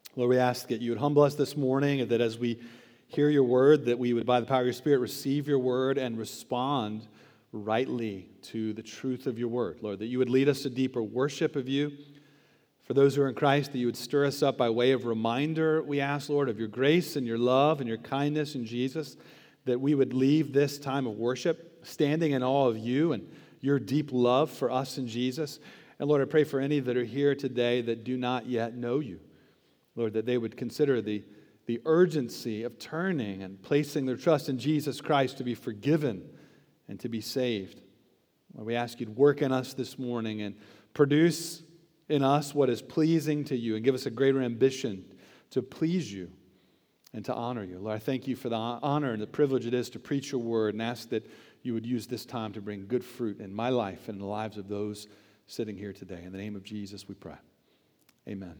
Lord, we ask that you would humble us this morning, and that as we hear your word, that we would, by the power of your Spirit, receive your word and respond rightly to the truth of your word. Lord, that you would lead us to deeper worship of you. For those who are in Christ, that you would stir us up by way of reminder, we ask, Lord, of your grace and your love and your kindness in Jesus, that we would leave this time of worship standing in awe of you and your deep love for us in Jesus. And Lord, I pray for any that are here today that do not yet know you. Lord, that they would consider the urgency of turning and placing their trust in Jesus Christ to be forgiven and to be saved. Lord, we ask you to work in us this morning and produce in us what is pleasing to you, and give us a greater ambition to please you and to honor you. Lord, I thank you for the honor and the privilege it is to preach your word, and ask that you would use this time to bring good fruit in my life and in the lives of those sitting here today. In the name of Jesus we pray. Amen.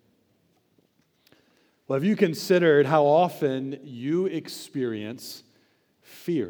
Well, have you considered how often you experience fear?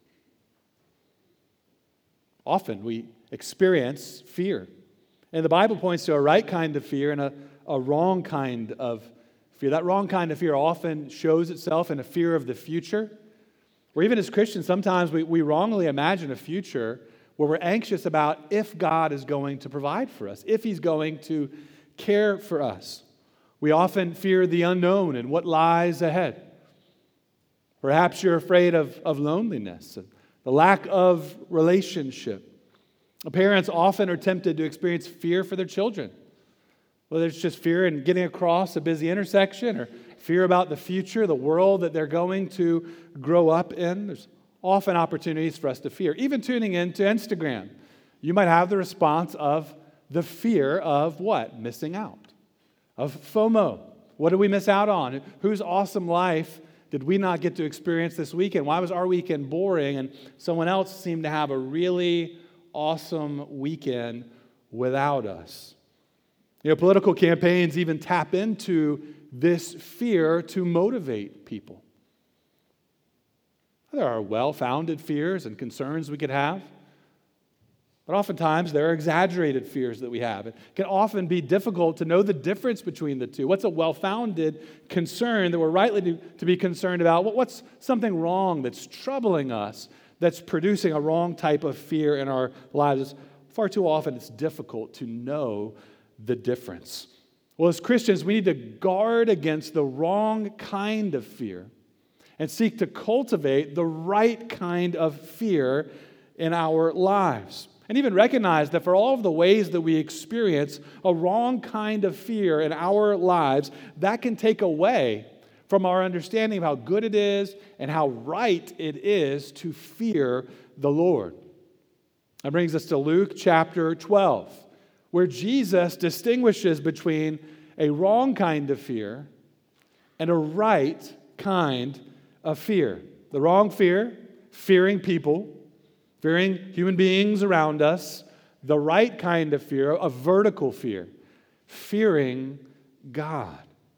Often we experience fear. And the Bible points to a right kind of fear and a wrong kind of fear. That wrong kind of fear often shows itself in a fear of the future. Or even as Christians, sometimes we wrongly imagine a future where we're anxious about if God is going to provide for us, if He's going to care for us. We often fear the unknown and what lies ahead. Perhaps you're afraid of loneliness, the lack of relationship. Parents often are tempted to experience fear for their children, whether it's just fear in getting across a busy intersection or fear about the future, the world that they're going to grow up in. There's often opportunities for us to fear. Even tuning into Instagram, you might have the response of the fear of what? Missing out. Of FOMO. What did we miss out on? Whose awesome life did we not get to experience this weekend? Why was our weekend boring and someone else seemed to have a really awesome weekend without us? You know, political campaigns even tap into this fear to motivate people. There are well-founded fears and concerns we could have, but oftentimes there are exaggerated fears that we have. It can often be difficult to know the difference between the two. What's a well-founded concern that we're rightly to be concerned about? What's something wrong that's troubling us, that's producing a wrong type of fear in our lives? Far too often it's difficult to know the difference. Well, as Christians, we need to guard against the wrong kind of fear and seek to cultivate the right kind of fear in our lives. And even recognize that for all of the ways that we experience a wrong kind of fear in our lives, that can take away from our understanding of how good it is and how right it is to fear the Lord. That brings us to Luke chapter 12, where Jesus distinguishes between a wrong kind of fear and a right kind of fear. The wrong fear, fearing people, fearing human beings around us. The right kind of fear, a vertical fear, fearing God.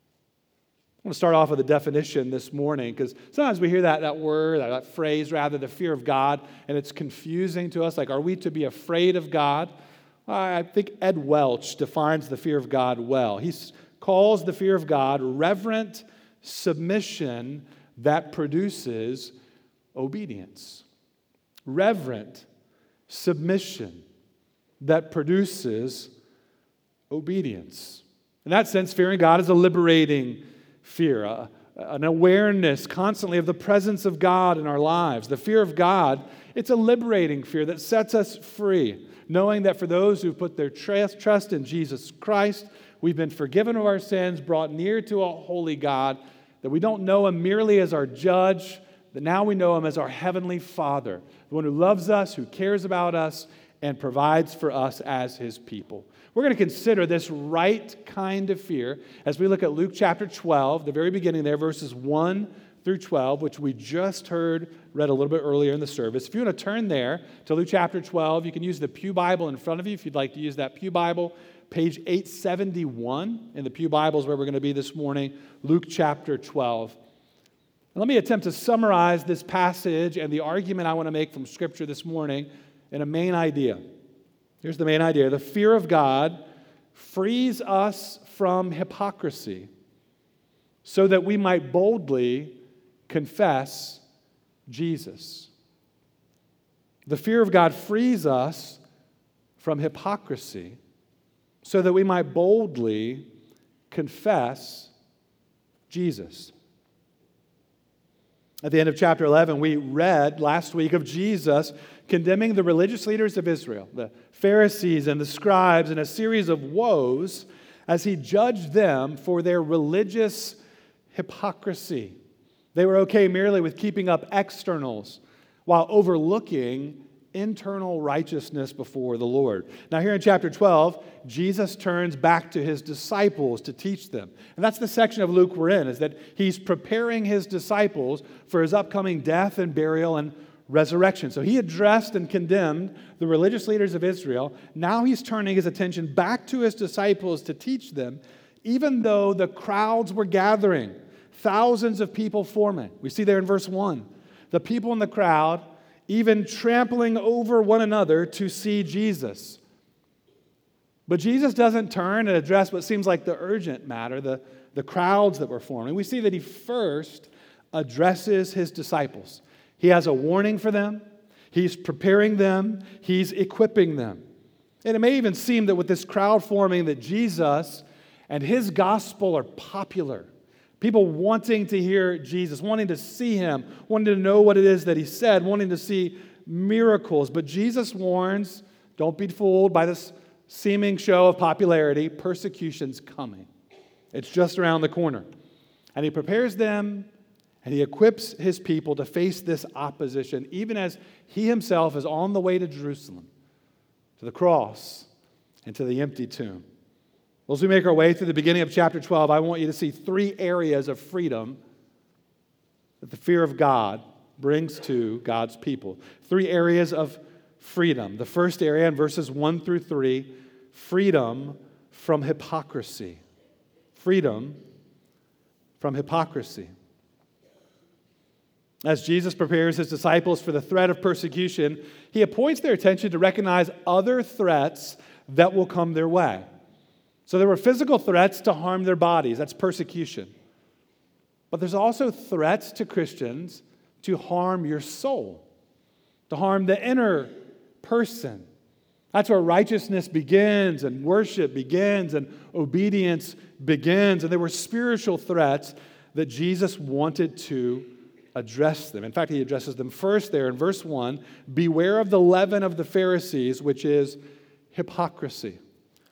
I want to start off with a definition this morning, because sometimes we hear that word, that phrase rather, the fear of God, and it's confusing to us. Like, are we to be afraid of God? I think Ed Welch defines the fear of God well. He calls the fear of God reverent submission that produces obedience. Reverent submission that produces obedience. In that sense, fearing God is a liberating fear, an awareness constantly of the presence of God in our lives. The fear of God, it's a liberating fear that sets us free, knowing that for those who put their trust in Jesus Christ, we've been forgiven of our sins, brought near to a holy God, that we don't know Him merely as our judge, but now we know Him as our Heavenly Father, the one who loves us, who cares about us, and provides for us as His people. We're going to consider this right kind of fear as we look at Luke chapter 12, the very beginning there, verses 1 through 12, which we just heard read a little bit earlier in the service. If you want to turn there to Luke chapter 12, you can use the Pew Bible in front of you if you'd like to use that Pew Bible. Page 871 in the Pew Bible is where we're going to be this morning, Luke chapter 12. And let me attempt to summarize this passage and the argument I want to make from Scripture this morning in a main idea. Here's the main idea. The fear of God frees us from hypocrisy so that we might boldly confess Jesus. The fear of God frees us from hypocrisy so that we might boldly confess Jesus. At the end of chapter 11, we read last week of Jesus condemning the religious leaders of Israel, the Pharisees and the scribes, in a series of woes as he judged them for their religious hypocrisy. They were okay merely with keeping up externals while overlooking internal righteousness before the Lord. Now here in chapter 12, Jesus turns back to his disciples to teach them. And that's the section of Luke we're in, is that he's preparing his disciples for his upcoming death and burial and resurrection. So he addressed and condemned the religious leaders of Israel. Now he's turning his attention back to his disciples to teach them, even though the crowds were gathering, thousands of people forming. We see there in verse 1, the people in the crowd even trampling over one another to see Jesus. But Jesus doesn't turn and address what seems like the urgent matter, the crowds that were forming. We see that he first addresses his disciples. He has a warning for them. He's preparing them. He's equipping them. And it may even seem that with this crowd forming that Jesus and his gospel are popular. People wanting to hear Jesus, wanting to see him, wanting to know what it is that he said, wanting to see miracles. But Jesus warns, don't be fooled by this seeming show of popularity. Persecution's coming. It's just around the corner. And he prepares them and he equips his people to face this opposition, even as he himself is on the way to Jerusalem, to the cross, and to the empty tomb. Well, as we make our way through the beginning of chapter 12, I want you to see three areas of freedom that the fear of God brings to God's people. Three areas of freedom. The first area in verses 1 through 3, freedom from hypocrisy. Freedom from hypocrisy. As Jesus prepares his disciples for the threat of persecution, he appoints their attention to recognize other threats that will come their way. So there were physical threats to harm their bodies. That's persecution. But there's also threats to Christians to harm your soul, to harm the inner person. That's where righteousness begins and worship begins and obedience begins. And there were spiritual threats that Jesus wanted to address them. In fact, he addresses them first there in verse 1. Beware of the leaven of the Pharisees, which is hypocrisy.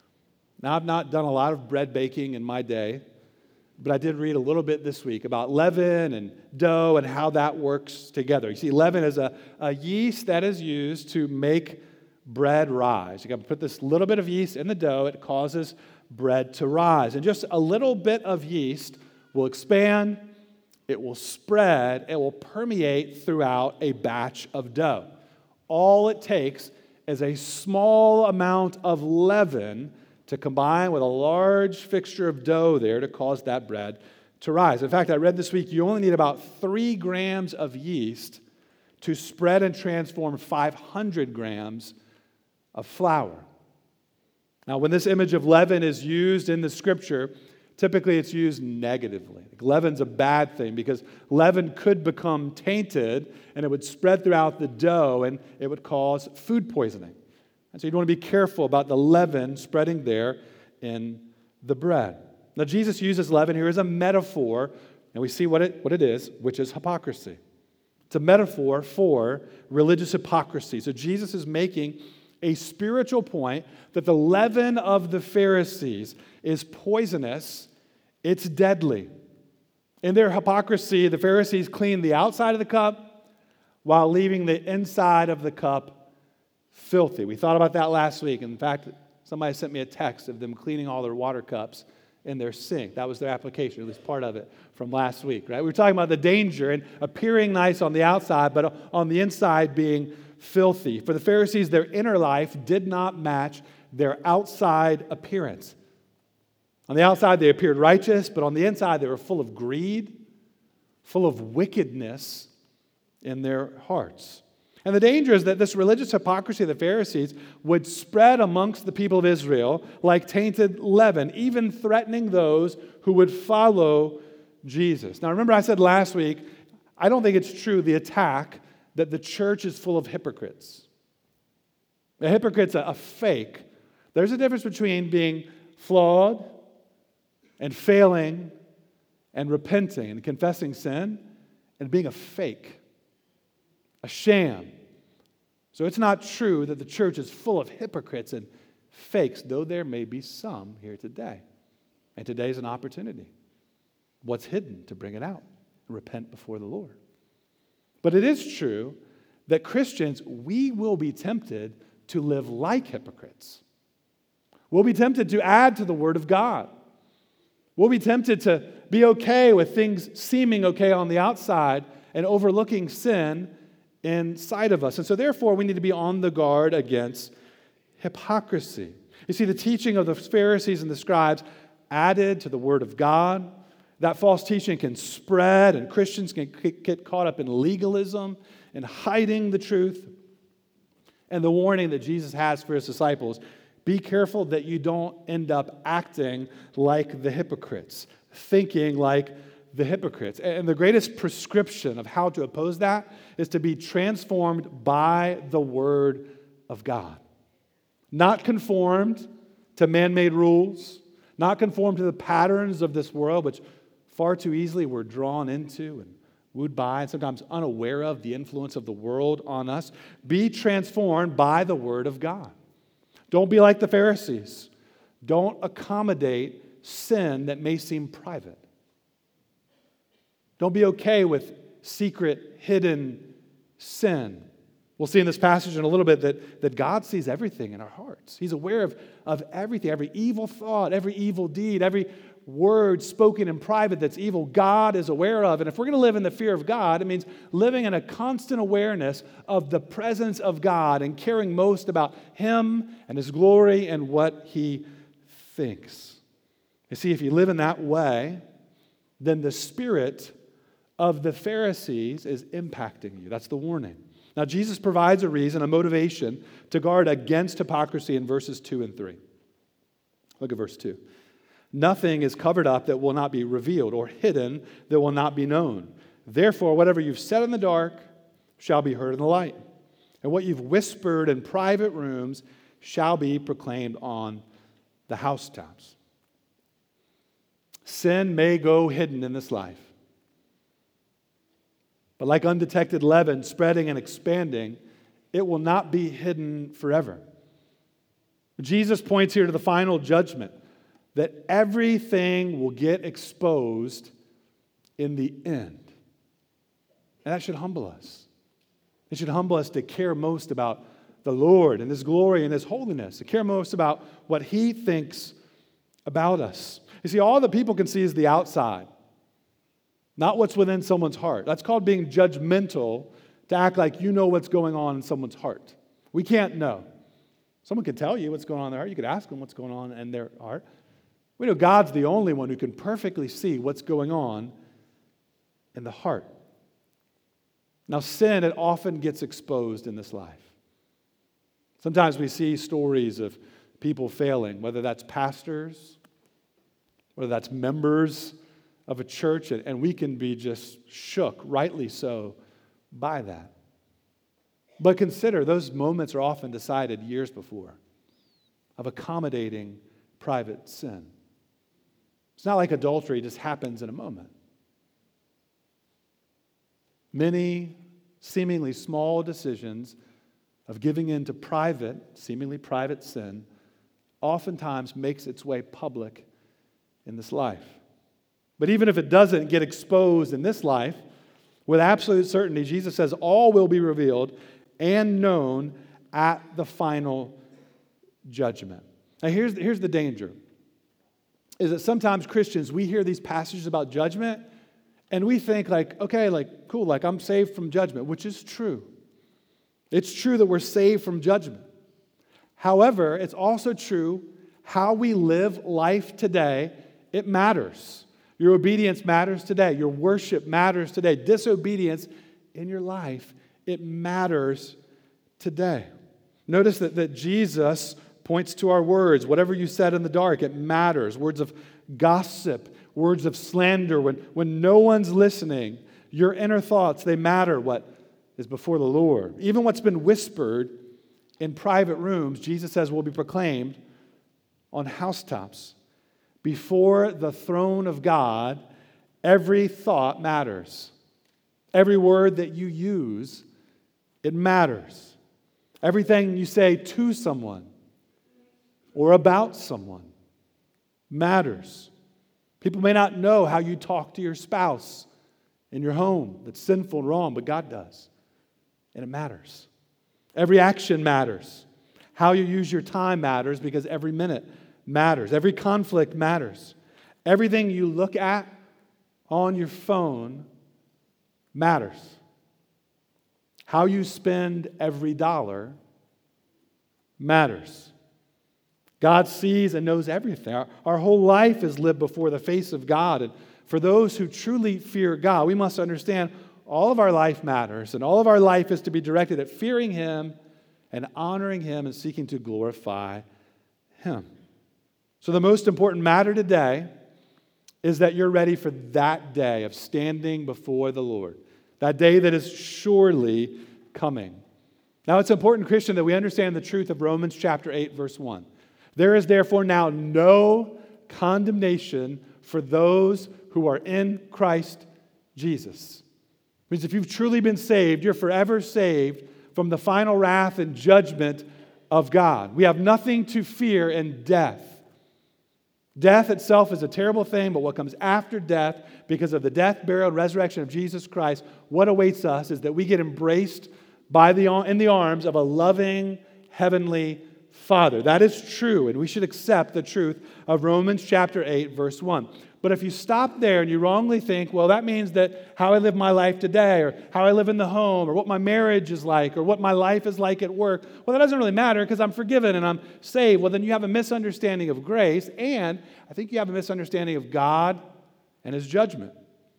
Now, I've not done a lot of bread baking in my day, but I did read a little bit this week about leaven and dough and how that works together. You see, leaven is a yeast that is used to make bread rise. You got to put this little bit of yeast in the dough. It causes bread to rise. And just a little bit of yeast will expand, it will spread, it will permeate throughout a batch of dough. All it takes is a small amount of leaven to combine with a large fixture of dough there to cause that bread to rise. In fact, I read this week you only need about 3 grams of yeast to spread and transform 500 grams of flour. Now, when this image of leaven is used in the scripture, typically it's used negatively. Leaven's a bad thing because leaven could become tainted and it would spread throughout the dough and it would cause food poisoning. And so you'd want to be careful about the leaven spreading there in the bread. Now, Jesus uses leaven here as a metaphor, and we see what it is, which is hypocrisy. It's a metaphor for religious hypocrisy. So Jesus is making a spiritual point that the leaven of the Pharisees is poisonous, it's deadly. In their hypocrisy, the Pharisees cleaned the outside of the cup while leaving the inside of the cup filthy. We thought about that last week. In fact, somebody sent me a text of them cleaning all their water cups in their sink. That was their application, at least part of it from last week, right? We were talking about the danger in appearing nice on the outside, but on the inside being filthy. For the Pharisees, their inner life did not match their outside appearance. On the outside, they appeared righteous, but on the inside, they were full of greed, full of wickedness in their hearts. And the danger is that this religious hypocrisy of the Pharisees would spread amongst the people of Israel like tainted leaven, even threatening those who would follow Jesus. Now, remember I said last week, I don't think it's true, the attack, that the church is full of hypocrites. A hypocrite's a fake. There's a difference between being flawed and failing and repenting and confessing sin and being a fake, a sham. So it's not true that the church is full of hypocrites and fakes, though there may be some here today. And today's an opportunity. What's hidden to bring it out and repent before the Lord. But it is true that Christians, we will be tempted to live like hypocrites. We'll be tempted to add to the Word of God. We'll be tempted to be okay with things seeming okay on the outside and overlooking sin inside of us. And so therefore, we need to be on the guard against hypocrisy. You see, the teaching of the Pharisees and the scribes added to the Word of God. That false teaching can spread, and Christians can get caught up in legalism and hiding the truth. And the warning that Jesus has for his disciples, be careful that you don't end up acting like the hypocrites, thinking like the hypocrites. And the greatest prescription of how to oppose that is to be transformed by the Word of God. Not conformed to man-made rules, not conformed to the patterns of this world, which far too easily we're drawn into and wooed by, and sometimes unaware of the influence of the world on us. Be transformed by the Word of God. Don't be like the Pharisees. Don't accommodate sin that may seem private. Don't be okay with secret, hidden sin. We'll see in this passage in a little bit that God sees everything in our hearts. He's aware of everything, every evil thought, every evil deed, every word spoken in private that's evil, God is aware of. And if we're going to live in the fear of God, it means living in a constant awareness of the presence of God and caring most about Him and His glory and what He thinks. You see, if you live in that way, then the spirit of the Pharisees is impacting you. That's the warning. Now, Jesus provides a reason, a motivation to guard against hypocrisy in verses 2 and 3. Look at verse 2. Nothing is covered up that will not be revealed, or hidden that will not be known. Therefore, whatever you've said in the dark shall be heard in the light, and what you've whispered in private rooms shall be proclaimed on the housetops. Sin may go hidden in this life, but like undetected leaven spreading and expanding, it will not be hidden forever. Jesus points here to the final judgment, that everything will get exposed in the end. And that should humble us. It should humble us to care most about the Lord and His glory and His holiness, to care most about what He thinks about us. You see, all that people can see is the outside, not what's within someone's heart. That's called being judgmental, to act like you know what's going on in someone's heart. We can't know. Someone can tell you what's going on in their heart. You could ask them what's going on in their heart. We know God's the only one who can perfectly see what's going on in the heart. Now, sin, it often gets exposed in this life. Sometimes we see stories of people failing, whether that's pastors, whether that's members of a church, and we can be just shook, rightly so, by that. But consider, those moments are often decided years before, of accommodating private sin. It's not like adultery just happens in a moment. Many seemingly small decisions of giving in to private, seemingly private sin, oftentimes makes its way public in this life. But even if it doesn't get exposed in this life, with absolute certainty, Jesus says all will be revealed and known at the final judgment. Now here's the danger, is that sometimes Christians, we hear these passages about judgment, and we think like, okay, like, cool, like I'm saved from judgment, which is true. It's true that we're saved from judgment. However, it's also true how we live life today, it matters. Your obedience matters today. Your worship matters today. Disobedience in your life, it matters today. Notice that Jesus points to our words. Whatever you said in the dark, it matters. Words of gossip, words of slander, when no one's listening, your inner thoughts, they matter what is before the Lord. Even what's been whispered in private rooms, Jesus says, will be proclaimed on housetops. Before the throne of God, every thought matters. Every word that you use, it matters. Everything you say to someone or about someone matters. People may not know how you talk to your spouse in your home that's sinful and wrong, but God does. And it matters. Every action matters. How you use your time matters because every minute matters. Every conflict matters. Everything you look at on your phone matters. How you spend every dollar matters. God sees and knows everything. Our whole life is lived before the face of God. And for those who truly fear God, we must understand all of our life matters, and all of our life is to be directed at fearing Him and honoring Him and seeking to glorify Him. So the most important matter today is that you're ready for that day of standing before the Lord, that day that is surely coming. Now, it's important, Christian, that we understand the truth of Romans chapter 8, verse 1. There is therefore now no condemnation for those who are in Christ Jesus. It means if you've truly been saved, you're forever saved from the final wrath and judgment of God. We have nothing to fear in death. Death itself is a terrible thing, but what comes after death, because of the death, burial, and resurrection of Jesus Christ, what awaits us is that we get embraced in the arms of a loving, heavenly Father. That is true, and we should accept the truth of Romans chapter 8, verse 1. But if you stop there and you wrongly think, well, that means that how I live my life today, or how I live in the home, or what my marriage is like, or what my life is like at work, well, that doesn't really matter because I'm forgiven and I'm saved. Well, then you have a misunderstanding of grace, and I think you have a misunderstanding of God and His judgment.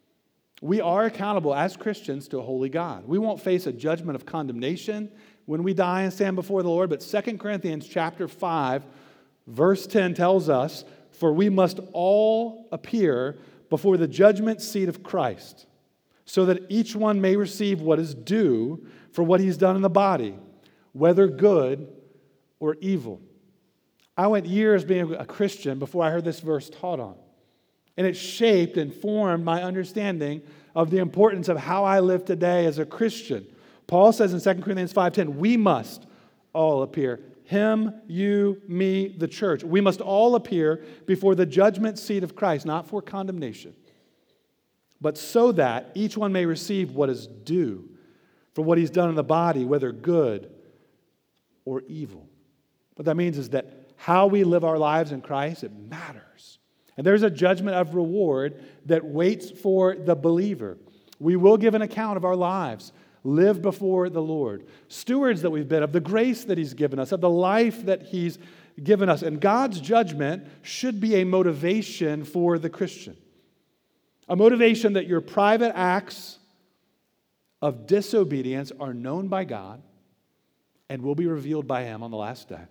We are accountable as Christians to a holy God. We won't face a judgment of condemnation when we die and stand before the Lord, but 2 Corinthians chapter 5, verse 10 tells us, for we must all appear before the judgment seat of Christ, so that each one may receive what is due for what he's done in the body, whether good or evil. I went years being a Christian before I heard this verse taught on. And it shaped and formed my understanding of the importance of how I live today as a Christian. Paul says in 2 Corinthians 5:10, we must all appear. Him, you, me, the church. We must all appear before the judgment seat of Christ, not for condemnation, but so that each one may receive what is due for what he's done in the body, whether good or evil. What that means is that how we live our lives in Christ, it matters. And there's a judgment of reward that waits for the believer. We will give an account of our lives. Live before the Lord. Stewards that we've been of the grace that He's given us, of the life that He's given us. And God's judgment should be a motivation for the Christian. A motivation that your private acts of disobedience are known by God and will be revealed by Him on the last day.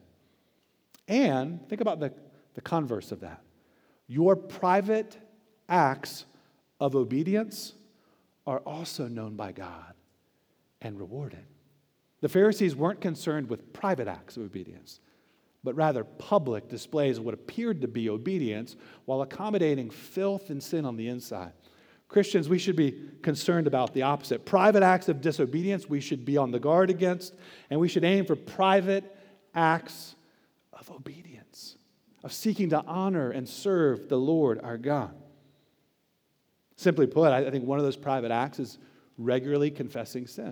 And think about the converse of that. Your private acts of obedience are also known by God and rewarded. The Pharisees weren't concerned with private acts of obedience, but rather public displays of what appeared to be obedience while accommodating filth and sin on the inside. Christians, we should be concerned about the opposite. Private acts of disobedience we should be on the guard against, and we should aim for private acts of obedience, of seeking to honor and serve the Lord our God. Simply put, I think one of those private acts is regularly confessing sin.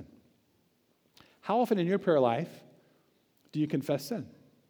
How often in your prayer life do you confess sin?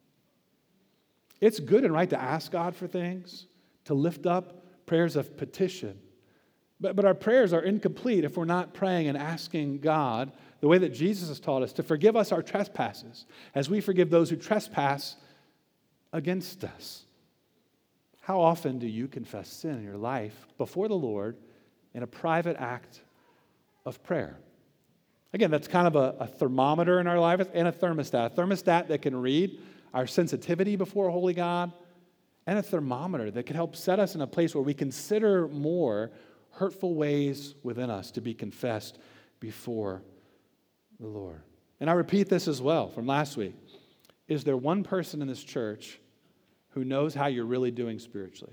It's good and right to ask God for things, to lift up prayers of petition. But our prayers are incomplete if we're not praying and asking God the way that Jesus has taught us to forgive us our trespasses as we forgive those who trespass against us. How often do you confess sin in your life before the Lord in a private act of prayer? Again, that's kind of a thermometer in our life and a thermostat. A thermostat that can read our sensitivity before a holy God, and a thermometer that can help set us in a place where we consider more hurtful ways within us to be confessed before the Lord. And I repeat this as well from last week. Is there one person in this church who knows how you're really doing spiritually?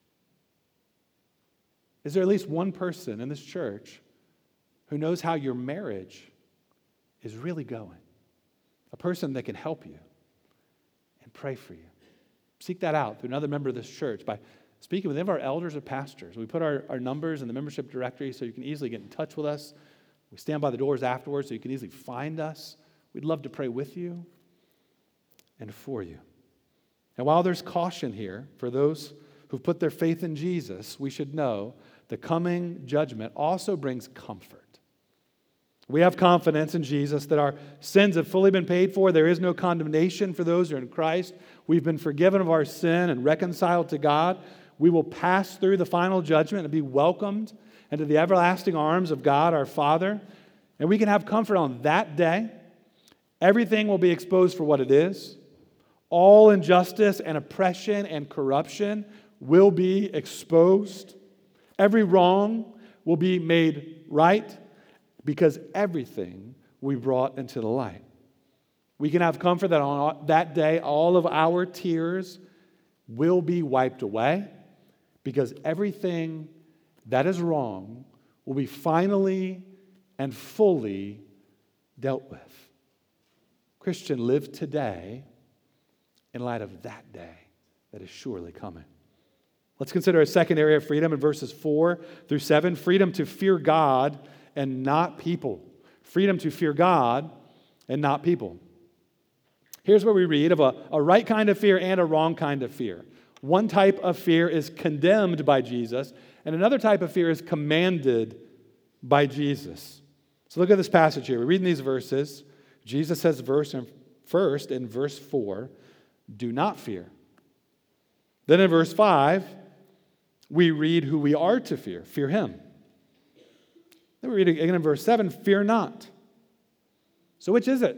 Is there at least one person in this church who knows how your marriage is really going? A person that can help you and pray for you. Seek that out through another member of this church by speaking with any of our elders or pastors. We put our numbers in the membership directory so you can easily get in touch with us. We stand by the doors afterwards so you can easily find us. We'd love to pray with you and for you. And while there's caution here for those who've put their faith in Jesus, we should know the coming judgment also brings comfort. We have confidence in Jesus that our sins have fully been paid for. There is no condemnation for those who are in Christ. We've been forgiven of our sin and reconciled to God. We will pass through the final judgment and be welcomed into the everlasting arms of God our Father. And we can have comfort on that day. Everything will be exposed for what it is. All injustice and oppression and corruption will be exposed. Every wrong will be made right because everything we brought into the light. We can have comfort that on that day, all of our tears will be wiped away because everything that is wrong will be finally and fully dealt with. Christian, live today in light of that day that is surely coming. Let's consider a second area of freedom in verses 4 through 7. Freedom to fear God and not people. Freedom to fear God and not people. Here's where we read of a right kind of fear and a wrong kind of fear. One type of fear is condemned by Jesus, and another type of fear is commanded by Jesus. So look at this passage here. We read in these verses. Jesus says first in verse 4, do not fear. Then in verse 5, we read who we are to fear. Fear Him. Then we read again in verse 7, fear not. So which is it?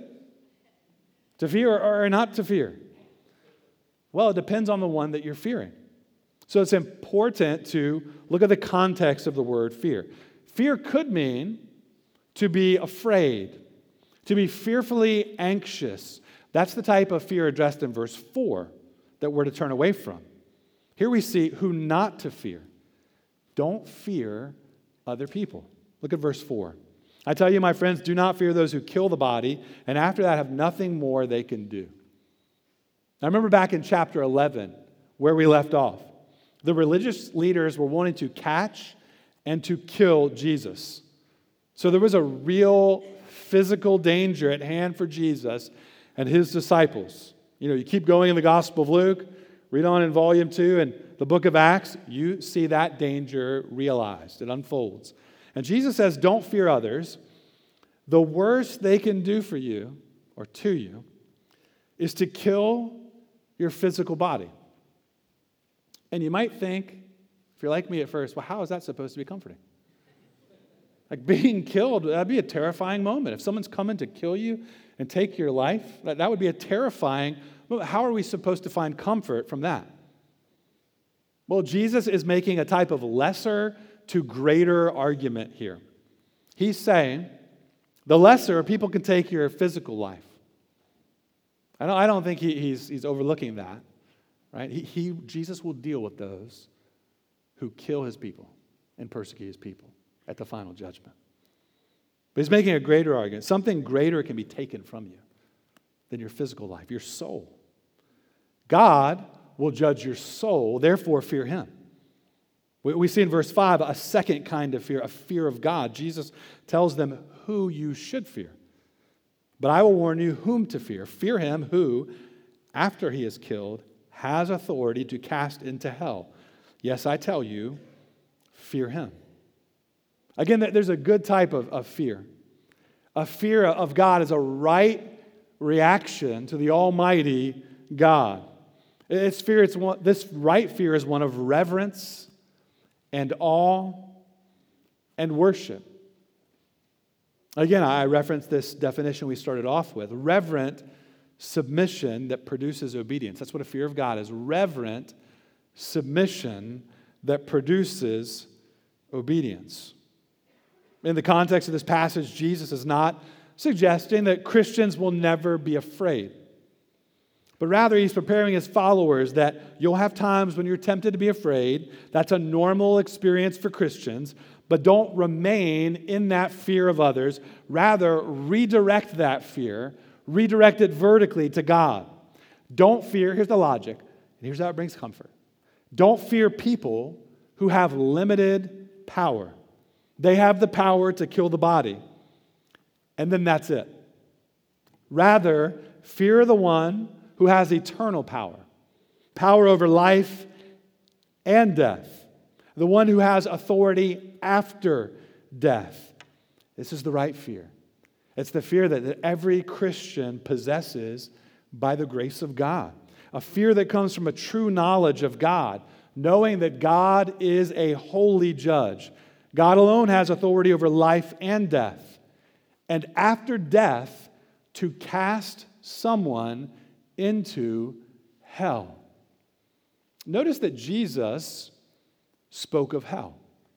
To fear or not to fear? Well, it depends on the one that you're fearing. So it's important to look at the context of the word fear. Fear could mean to be afraid, to be fearfully anxious. That's the type of fear addressed in verse 4 that we're to turn away from. Here we see who not to fear. Don't fear other people. Look at verse 4. I tell you, my friends, do not fear those who kill the body, and after that have nothing more they can do. Now remember back in chapter 11 where we left off. The religious leaders were wanting to catch and to kill Jesus. So there was a real physical danger at hand for Jesus and His disciples. You keep going in the Gospel of Luke, read on in volume 2 and the book of Acts, you see that danger realized. It unfolds. And Jesus says, don't fear others. The worst they can do for you or to you is to kill your physical body. And you might think, if you're like me at first, well, how is that supposed to be comforting? Like being killed, that'd be a terrifying moment. If someone's coming to kill you and take your life, that would be a terrifying moment. How are we supposed to find comfort from that? Well, Jesus is making a type of lesser to greater argument here. He's saying the lesser, people can take your physical life. I don't think he's overlooking that, right? Jesus will deal with those who kill His people and persecute His people at the final judgment. But He's making a greater argument. Something greater can be taken from you than your physical life, your soul. God will judge your soul, therefore fear Him. We see in verse 5 a second kind of fear, a fear of God. Jesus tells them who you should fear. But I will warn you whom to fear. Fear Him who, after He is killed, has authority to cast into hell. Yes, I tell you, fear Him. Again, there's a good type of fear. A fear of God is a right reaction to the Almighty God. This right fear is one of reverence and awe and worship. Again, I reference this definition we started off with. Reverent submission that produces obedience. That's what a fear of God is. Reverent submission that produces obedience. In the context of this passage, Jesus is not suggesting that Christians will never be afraid, but rather he's preparing his followers that you'll have times when you're tempted to be afraid. That's a normal experience for Christians, but don't remain in that fear of others. Rather, redirect that fear, redirect it vertically to God. Don't fear, here's the logic, and here's how it brings comfort. Don't fear people who have limited power. They have the power to kill the body, and then that's it. Rather, fear the one who has eternal power, power over life and death, the one who has authority after death. This is the right fear. It's the fear that every Christian possesses by the grace of God, a fear that comes from a true knowledge of God, knowing that God is a holy judge. God alone has authority over life and death, and after death, to cast someone into hell. Notice that Jesus spoke of hell.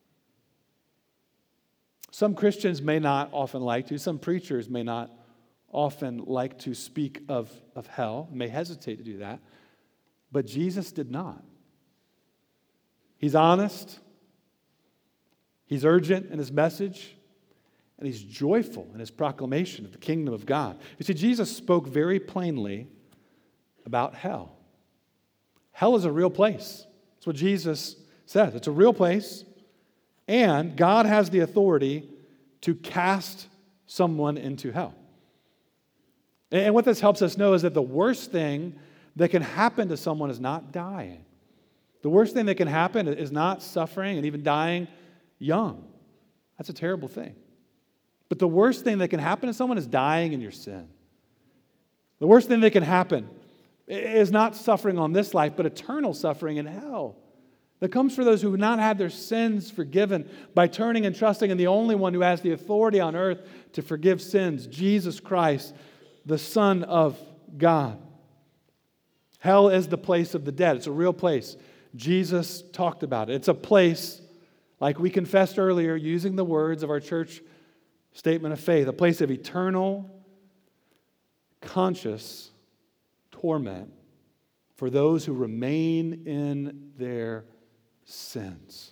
Some Christians may not often like to, some preachers may not often like to speak of hell, may hesitate to do that, but Jesus did not. He's honest, he's urgent in his message, and he's joyful in his proclamation of the kingdom of God. You see, Jesus spoke very plainly about hell. Hell is a real place. That's what Jesus says. It's a real place, and God has the authority to cast someone into hell. And what this helps us know is that the worst thing that can happen to someone is not dying. The worst thing that can happen is not suffering and even dying young. That's a terrible thing. But the worst thing that can happen to someone is dying in your sin. The worst thing that can happen is not suffering on this life, but eternal suffering in hell that comes for those who have not had their sins forgiven by turning and trusting in the only one who has the authority on earth to forgive sins, Jesus Christ, the Son of God. Hell is the place of the dead. It's a real place. Jesus talked about it. It's a place, like we confessed earlier, using the words of our church statement of faith, a place of eternal, conscious torment for those who remain in their sins.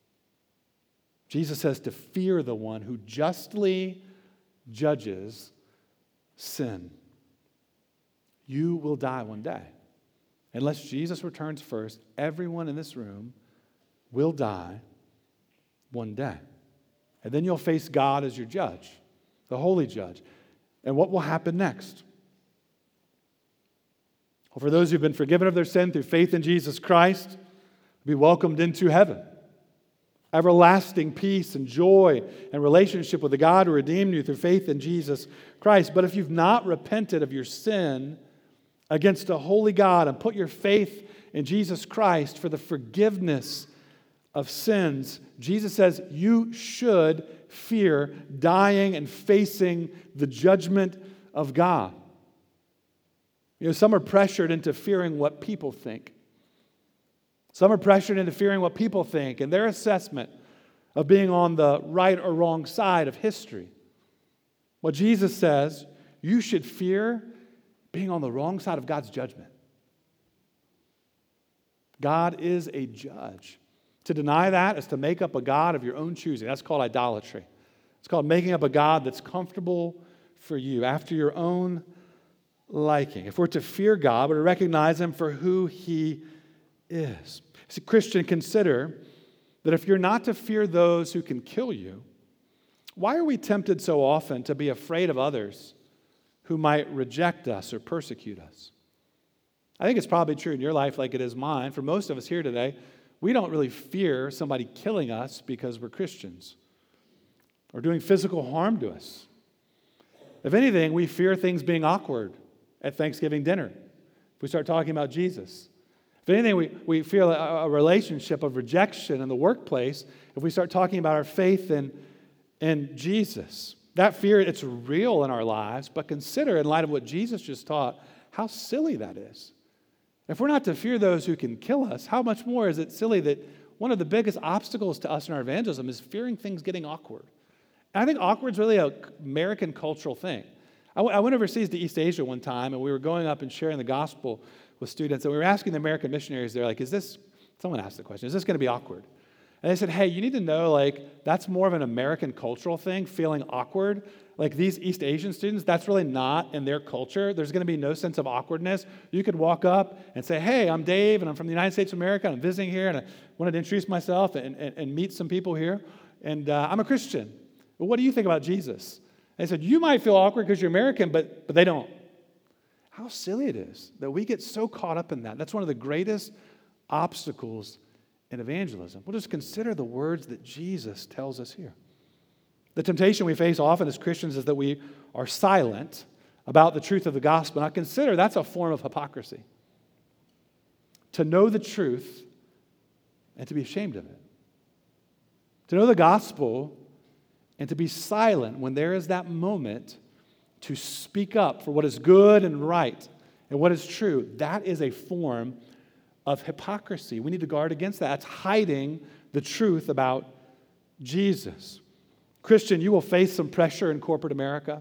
Jesus says to fear the one who justly judges sin. You will die one day. Unless Jesus returns first, everyone in this room will die one day. And then you'll face God as your judge, the holy judge. And what will happen next? Well, for those who've been forgiven of their sin through faith in Jesus Christ, be welcomed into heaven. Everlasting peace and joy and relationship with the God who redeemed you through faith in Jesus Christ. But if you've not repented of your sin against a holy God and put your faith in Jesus Christ for the forgiveness of sins, Jesus says you should fear dying and facing the judgment of God. You know, some are pressured into fearing what people think. Some are pressured into fearing what people think and their assessment of being on the right or wrong side of history. What Jesus says, you should fear being on the wrong side of God's judgment. God is a judge. To deny that is to make up a God of your own choosing. That's called idolatry. It's called making up a God that's comfortable for you, after your own liking. If we're to fear God, we're to recognize Him for who He is. See, Christian, consider that if you're not to fear those who can kill you, why are we tempted so often to be afraid of others who might reject us or persecute us? I think it's probably true in your life like it is mine. For most of us here today, we don't really fear somebody killing us because we're Christians or doing physical harm to us. If anything, we fear things being awkward at Thanksgiving dinner if we start talking about Jesus. If anything, we feel a relationship of rejection in the workplace if we start talking about our faith in Jesus. That fear, it's real in our lives, but consider, in light of what Jesus just taught, how silly that is. If we're not to fear those who can kill us, how much more is it silly that one of the biggest obstacles to us in our evangelism is fearing things getting awkward. And I think awkward is really an American cultural thing. I went overseas to East Asia one time, and we were going up and sharing the gospel with students, and we were asking the American missionaries, they're like, someone asked the question, is this going to be awkward? And they said, hey, you need to know, that's more of an American cultural thing, feeling awkward. Like these East Asian students, that's really not in their culture. There's going to be no sense of awkwardness. You could walk up and say, hey, I'm Dave, and I'm from the United States of America, and I'm visiting here, and I wanted to introduce myself and meet some people here, and I'm a Christian. Well, what do you think about Jesus? And they said, you might feel awkward because you're American, but they don't. How silly it is that we get so caught up in that. That's one of the greatest obstacles in evangelism. We'll just consider the words that Jesus tells us here. The temptation we face often as Christians is that we are silent about the truth of the gospel. Now consider that's a form of hypocrisy. To know the truth and to be ashamed of it. To know the gospel and to be silent when there is that moment to speak up for what is good and right and what is true. That is a form of hypocrisy. We need to guard against that. That's hiding the truth about Jesus. Christian, you will face some pressure in corporate America.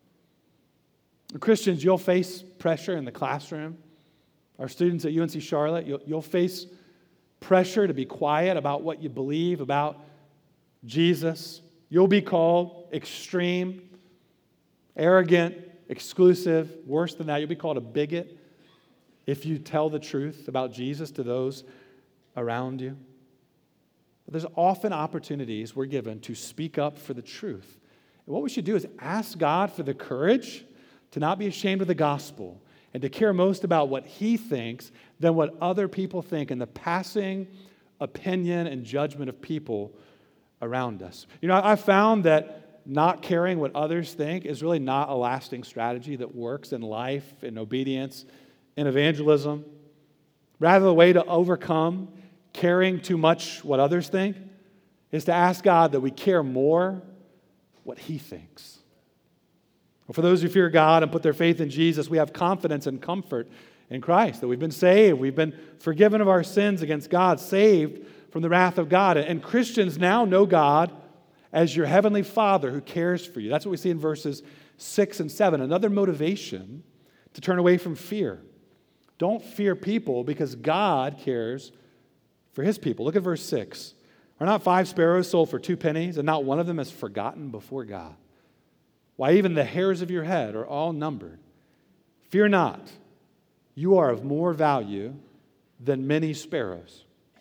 Christians, you'll face pressure in the classroom. Our students at UNC Charlotte, you'll face pressure to be quiet about what you believe about Jesus. You'll be called extreme, arrogant, exclusive. Worse than that, you'll be called a bigot if you tell the truth about Jesus to those around you. But there's often opportunities we're given to speak up for the truth. And what we should do is ask God for the courage to not be ashamed of the gospel and to care most about what He thinks than what other people think and the passing opinion and judgment of people around us. I found that not caring what others think is really not a lasting strategy that works in life, in obedience, in evangelism. Rather, the way to overcome caring too much what others think is to ask God that we care more what He thinks. Well, for those who fear God and put their faith in Jesus, we have confidence and comfort in Christ, that we've been saved, we've been forgiven of our sins against God, saved from the wrath of God. And Christians now know God as your heavenly Father who cares for you. That's what we see in verses 6 and 7. Another motivation to turn away from fear. Don't fear people because God cares for His people. Look at verse 6. Are not 5 sparrows sold for 2 pennies, and not one of them is forgotten before God? Why, even the hairs of your head are all numbered. Fear not, you are of more value than many sparrows.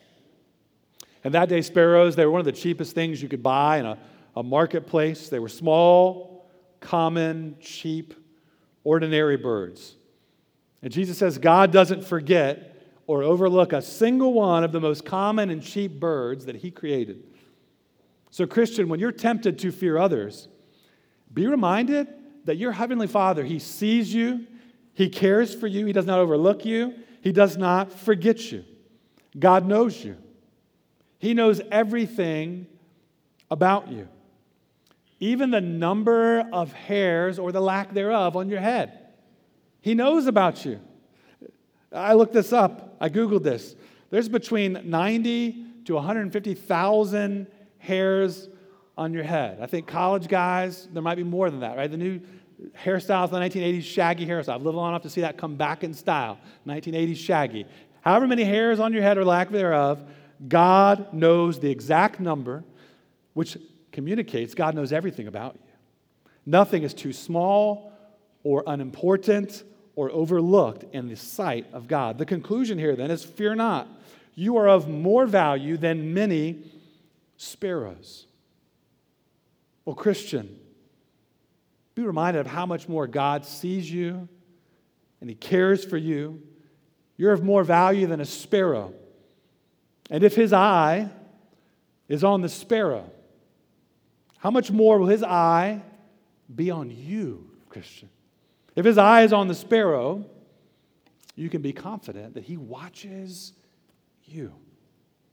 In that day, sparrows, they were one of the cheapest things you could buy in a marketplace. They were small, common, cheap, ordinary birds. And Jesus says God doesn't forget or overlook a single one of the most common and cheap birds that He created. So, Christian, when you're tempted to fear others, be reminded that your Heavenly Father, He sees you, He cares for you, He does not overlook you, He does not forget you. God knows you. He knows everything about you, even the number of hairs or the lack thereof on your head. He knows about you. I looked this up. I Googled this. There's between 90 to 150,000 hairs on your head. I think college guys, there might be more than that, right? The new hairstyles, the 1980s shaggy hairstyle. I've lived long enough to see that come back in style. 1980s shaggy. However many hairs on your head or lack thereof, God knows the exact number, which communicates God knows everything about you. Nothing is too small or unimportant or overlooked in the sight of God. The conclusion here then is, fear not. You are of more value than many sparrows. Well, Christian, be reminded of how much more God sees you and He cares for you. You're of more value than a sparrow. And if His eye is on the sparrow, how much more will His eye be on you, Christian? If His eye is on the sparrow, you can be confident that He watches you.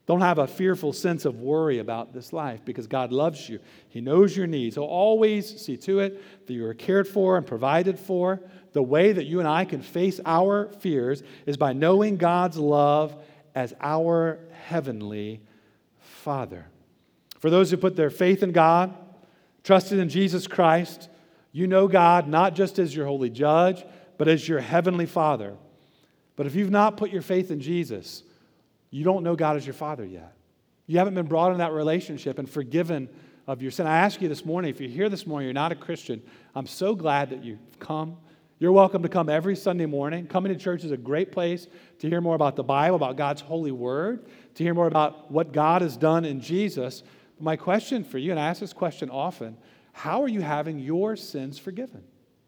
Don't have a fearful sense of worry about this life because God loves you. He knows your needs. He'll always see to it that you are cared for and provided for. The way that you and I can face our fears is by knowing God's love as our heavenly Father. For those who put their faith in God, trusted in Jesus Christ, you know God not just as your holy judge, but as your heavenly Father. But if you've not put your faith in Jesus, you don't know God as your Father yet. You haven't been brought into that relationship and forgiven of your sin. I ask you this morning, if you're here this morning, you're not a Christian, I'm so glad that you've come. You're welcome to come every Sunday morning. Coming to church is a great place to hear more about the Bible, about God's holy word, to hear more about what God has done in Jesus. My question for you, and I ask this question often, how are you having your sins forgiven?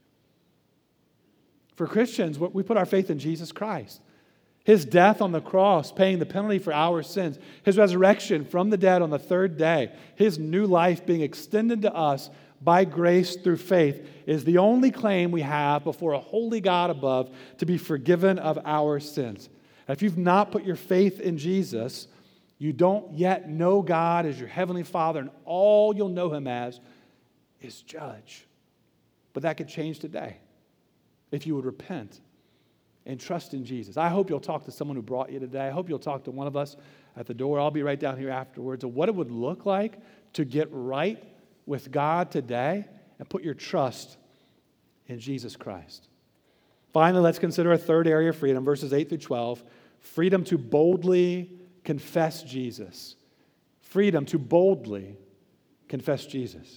For Christians, we put our faith in Jesus Christ. His death on the cross, paying the penalty for our sins. His resurrection from the dead on the third day. His new life being extended to us by grace through faith is the only claim we have before a holy God above to be forgiven of our sins. If you've not put your faith in Jesus, you don't yet know God as your heavenly Father, and all you'll know Him as is judge. But that could change today if you would repent and trust in Jesus. I hope you'll talk to someone who brought you today. I hope you'll talk to one of us at the door. I'll be right down here afterwards of what it would look like to get right with God today and put your trust in Jesus Christ. Finally, let's consider a third area of freedom, verses 8 through 12. Freedom to boldly confess Jesus. Freedom to boldly confess Jesus.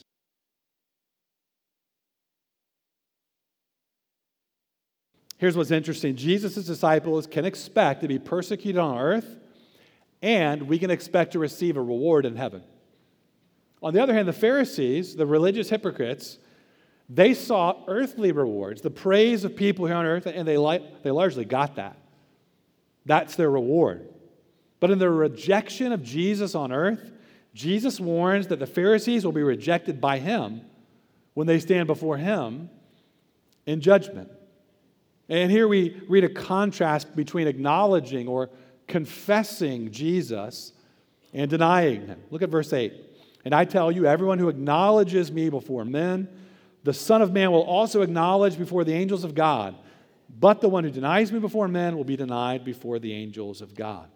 Here's what's interesting. Jesus' disciples can expect to be persecuted on earth, and we can expect to receive a reward in heaven. On the other hand, the Pharisees, the religious hypocrites, they sought earthly rewards, the praise of people here on earth, and they largely got that. That's their reward. But in their rejection of Jesus on earth, Jesus warns that the Pharisees will be rejected by Him when they stand before Him in judgment. And here we read a contrast between acknowledging or confessing Jesus and denying Him. Look at verse 8. And I tell you, everyone who acknowledges me before men, the Son of Man will also acknowledge before the angels of God. But the one who denies me before men will be denied before the angels of God.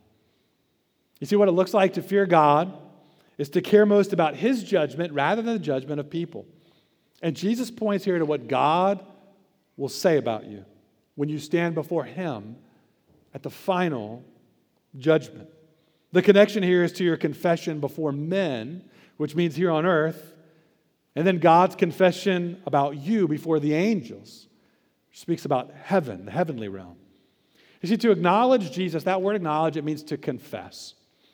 You see, what it looks like to fear God is to care most about His judgment rather than the judgment of people. And Jesus points here to what God will say about you when you stand before Him at the final judgment. The connection here is to your confession before men, which means here on earth, and then God's confession about you before the angels, which speaks about heaven, the heavenly realm. You see, to acknowledge Jesus, that word acknowledge, it means to confess.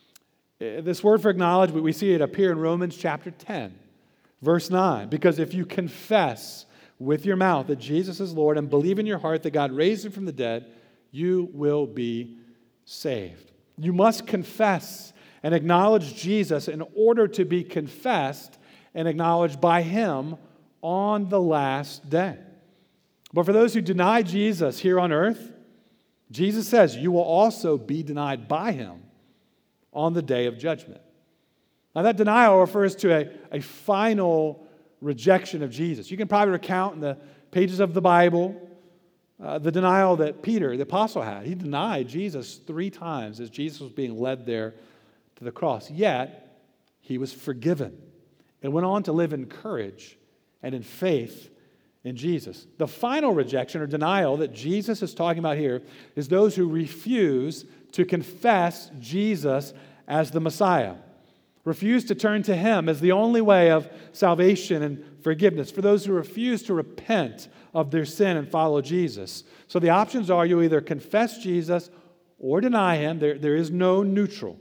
This word for acknowledge, we see it appear in Romans chapter 10, verse 9, because if you confess with your mouth that Jesus is Lord and believe in your heart that God raised Him from the dead, you will be saved. You must confess and acknowledge Jesus in order to be confessed and acknowledged by Him on the last day. But for those who deny Jesus here on earth, Jesus says you will also be denied by Him on the day of judgment. Now that denial refers to a final rejection of Jesus. You can probably recount in the pages of the Bible the denial that Peter, the apostle, had. He denied Jesus 3 times as Jesus was being led there to the cross. Yet, he was forgiven and went on to live in courage and in faith in Jesus. The final rejection or denial that Jesus is talking about here is those who refuse to confess Jesus as the Messiah. Refuse to turn to Him as the only way of salvation and forgiveness. For those who refuse to repent of their sin and follow Jesus. So the options are you either confess Jesus or deny Him. There is no neutral.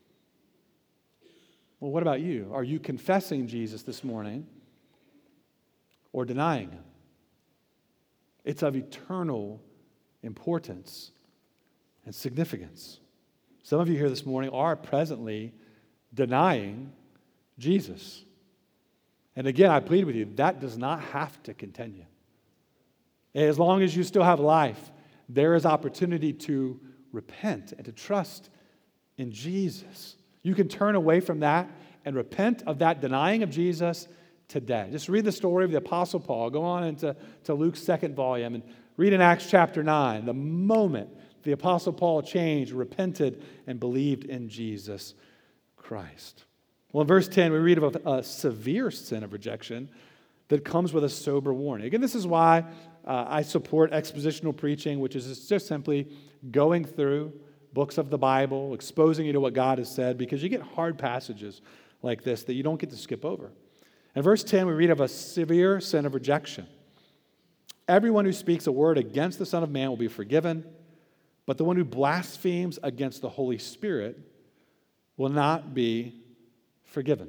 Well, what about you? Are you confessing Jesus this morning or denying Him? It's of eternal importance and significance. Some of you here this morning are presently denying Jesus. And again, I plead with you, that does not have to continue. As long as you still have life, there is opportunity to repent and to trust in Jesus. You can turn away from that and repent of that denying of Jesus today. Just read the story of the Apostle Paul. Go on into Luke's second volume and read in Acts chapter 9, the moment the Apostle Paul changed, repented, and believed in Jesus Christ. Well, in verse 10, we read about a severe sin of rejection that comes with a sober warning. Again, this is why I support expositional preaching, which is just simply going through books of the Bible, exposing you to what God has said, because you get hard passages like this that you don't get to skip over. In verse 10, we read of a severe sin of rejection. Everyone who speaks a word against the Son of Man will be forgiven, but the one who blasphemes against the Holy Spirit will not be forgiven.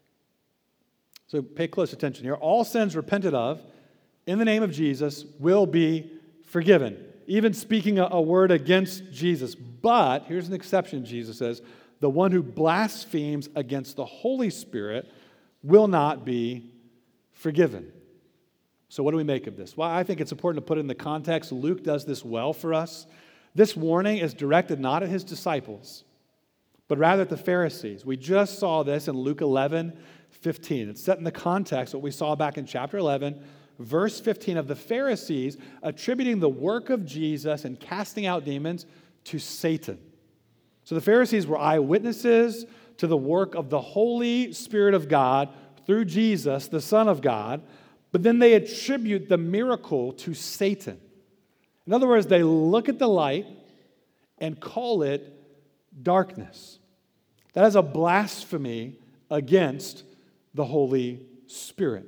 So pay close attention here. All sins repented of in the name of Jesus will be forgiven, even speaking a word against Jesus. But, here's an exception, Jesus says, the one who blasphemes against the Holy Spirit will not be forgiven. So what do we make of this? Well, I think it's important to put it in the context. Luke does this well for us. This warning is directed not at his disciples, but rather at the Pharisees. We just saw this in Luke 11:15. It's set in the context what we saw back in chapter 11, verse 15 of the Pharisees attributing the work of Jesus and casting out demons to Satan. So the Pharisees were eyewitnesses to the work of the Holy Spirit of God through Jesus, the Son of God, but then they attribute the miracle to Satan. In other words, they look at the light and call it darkness. That is a blasphemy against the Holy Spirit.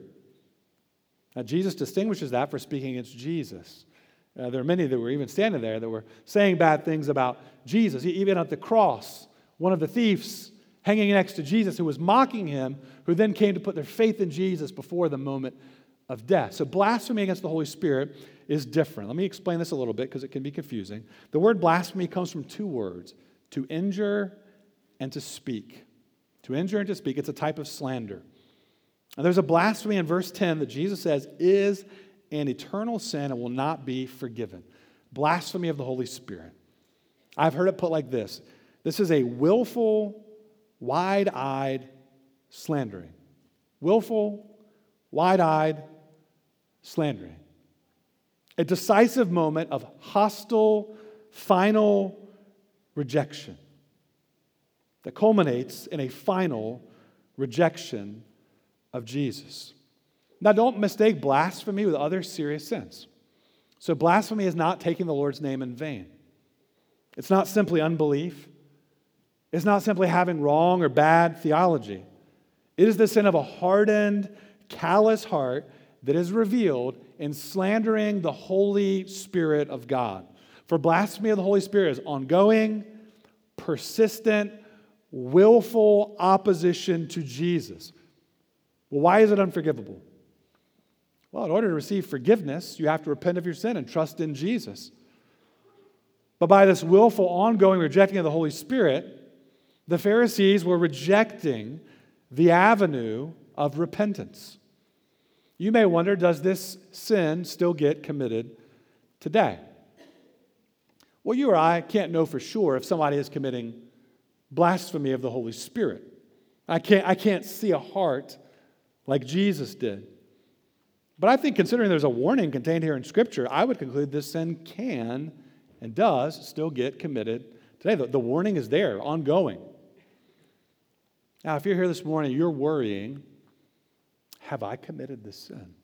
Now, Jesus distinguishes that for speaking against Jesus. There are many that were even standing there that were saying bad things about Jesus. Even at the cross, one of the thieves hanging next to Jesus who was mocking him, who then came to put their faith in Jesus before the moment of death. So blasphemy against the Holy Spirit is different. Let me explain this a little bit because it can be confusing. The word blasphemy comes from two words, to injure and to speak. To injure and to speak, it's a type of slander. And there's a blasphemy in verse 10 that Jesus says is an eternal sin and will not be forgiven. Blasphemy of the Holy Spirit. I've heard it put like this. This is a willful, wide-eyed slandering. Willful, wide-eyed slandering. A decisive moment of hostile, final rejection that culminates in a final rejection of Jesus. Now, don't mistake blasphemy with other serious sins. So blasphemy is not taking the Lord's name in vain. It's not simply unbelief. It's not simply having wrong or bad theology. It is the sin of a hardened, callous heart that is revealed in slandering the Holy Spirit of God. For blasphemy of the Holy Spirit is ongoing, persistent, willful opposition to Jesus. Well, why is it unforgivable? Well, in order to receive forgiveness, you have to repent of your sin and trust in Jesus. But by this willful, ongoing rejecting of the Holy Spirit, the Pharisees were rejecting the avenue of repentance. You may wonder, does this sin still get committed today? Well, you or I can't know for sure if somebody is committing blasphemy of the Holy Spirit. I can't see a heart like Jesus did. But I think considering there's a warning contained here in Scripture, I would conclude this sin can and does still get committed today. The warning is there, ongoing. Now, if you're here this morning, you're worrying, have I committed this sin?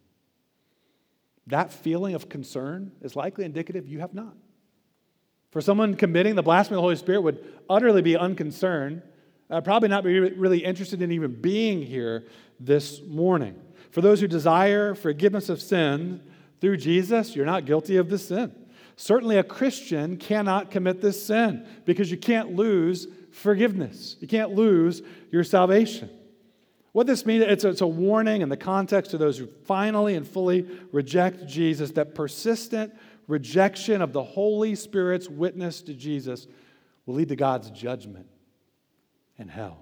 That feeling of concern is likely indicative you have not. For someone committing the blasphemy of the Holy Spirit would utterly be unconcerned, probably not be really interested in even being here this morning. For those who desire forgiveness of sin through Jesus, you're not guilty of this sin. Certainly a Christian cannot commit this sin because you can't lose forgiveness. You can't lose your salvation. What this means, it's a warning in the context to those who finally and fully reject Jesus, that persistent rejection of the Holy Spirit's witness to Jesus will lead to God's judgment and hell.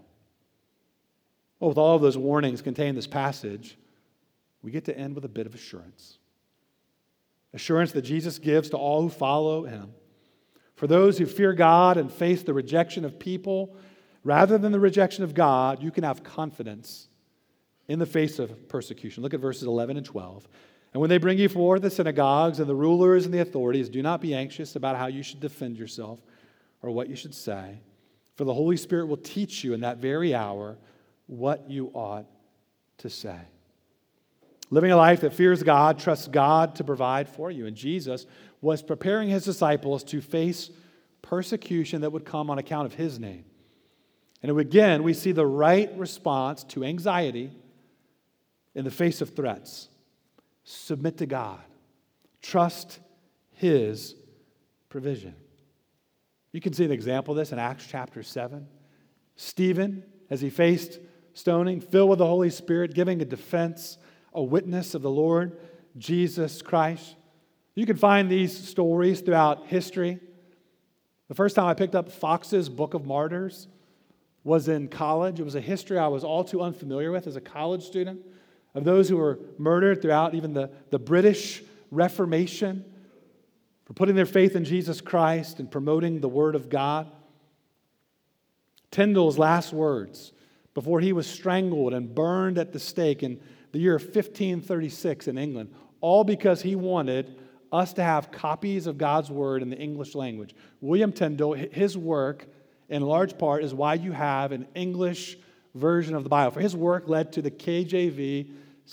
Well, with all of those warnings contained in this passage, we get to end with a bit of assurance. Assurance that Jesus gives to all who follow him. For those who fear God and face the rejection of people, Rather than the rejection of God, you can have confidence in the face of persecution. Look at verses 11 and 12. And when they bring you forward the synagogues and the rulers and the authorities, do not be anxious about how you should defend yourself or what you should say, for the Holy Spirit will teach you in that very hour what you ought to say. Living a life that fears God, trusts God to provide for you. And Jesus was preparing his disciples to face persecution that would come on account of his name. And again, we see the right response to anxiety in the face of threats. Submit to God. Trust his provision. You can see an example of this in Acts chapter 7. Stephen, as he faced stoning, filled with the Holy Spirit, giving a defense, a witness of the Lord Jesus Christ. You can find these stories throughout history. The first time I picked up Fox's Book of Martyrs was in college. It was a history I was all too unfamiliar with as a college student, of those who were murdered throughout even the British Reformation for putting their faith in Jesus Christ and promoting the Word of God. Tyndale's last words before he was strangled and burned at the stake in the year 1536 in England, all because he wanted us to have copies of God's Word in the English language. William Tyndale, his work, in large part, is why you have an English version of the Bible. For his work led to the KJV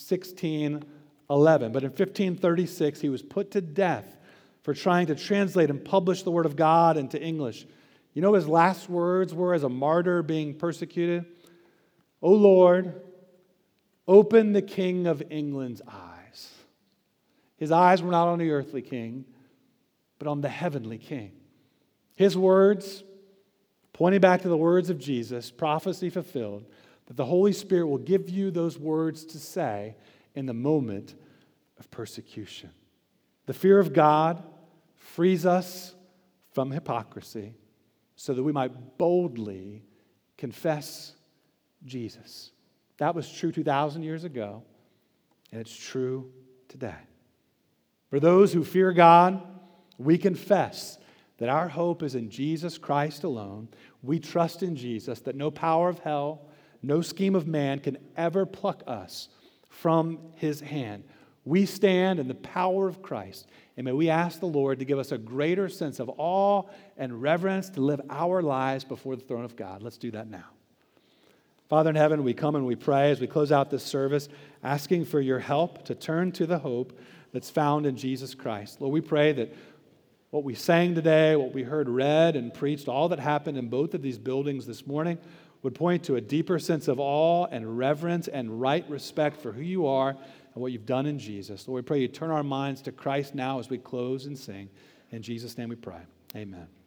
1611. But in 1536, he was put to death for trying to translate and publish the Word of God into English. You know what his last words were as a martyr being persecuted? "O Lord, open the King of England's eyes." His eyes were not on the earthly king, but on the heavenly king. His words, pointing back to the words of Jesus, prophecy fulfilled, that the Holy Spirit will give you those words to say in the moment of persecution. The fear of God frees us from hypocrisy so that we might boldly confess Jesus. That was true 2,000 years ago, and it's true today. For those who fear God, we confess that our hope is in Jesus Christ alone. We trust in Jesus, that no power of hell, no scheme of man can ever pluck us from his hand. We stand in the power of Christ, and may we ask the Lord to give us a greater sense of awe and reverence to live our lives before the throne of God. Let's do that now. Father in heaven, we come and we pray as we close out this service, asking for your help to turn to the hope that's found in Jesus Christ. Lord, we pray that what we sang today, what we heard read and preached, all that happened in both of these buildings this morning would point to a deeper sense of awe and reverence and right respect for who you are and what you've done in Jesus. Lord, we pray you turn our minds to Christ now as we close and sing. In Jesus' name we pray. Amen.